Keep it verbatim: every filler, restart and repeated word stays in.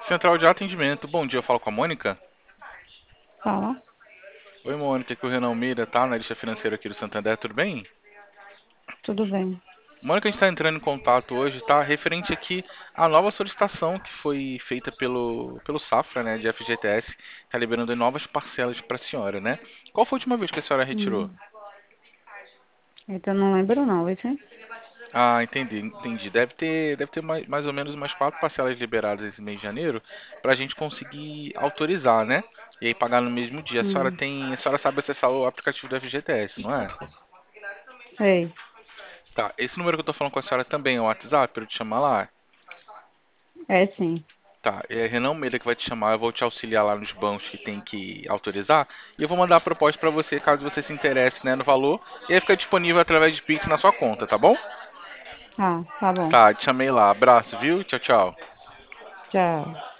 Central de atendimento. Bom dia, eu falo com a Mônica. Fala, Oi, Mônica, aqui é o Renan Mira, tá? Analista financeiro aqui do Santander, tudo bem? tudo bem. Mônica, a gente está entrando em contato hoje, tá? Referente aqui à nova solicitação que foi feita pelo, pelo Safra, né, de F G T S, tá liberando novas parcelas para a senhora, né? Qual foi a última vez que a senhora retirou? Hum. Eita, eu não lembro não, viu? Sim? Ah, entendi, entendi. Deve ter, deve ter mais, mais ou menos umas quatro parcelas liberadas esse mês de janeiro para a gente conseguir autorizar, né? E aí pagar no mesmo dia. A senhora Hum. tem, a senhora sabe acessar o aplicativo do F G T S, não é? Sei. Tá, esse número que eu tô falando com a senhora também é o WhatsApp para eu te chamar lá? É sim. Tá, é Renan Almeida que vai te chamar, eu vou te auxiliar lá nos bancos que tem que autorizar e eu vou mandar a proposta para você caso você se interesse, né, no valor e aí fica disponível através de Pix na sua conta, tá bom? Ah, tá bom. Tá, te chamei lá. Abraço, viu? Tchau, tchau. Tchau.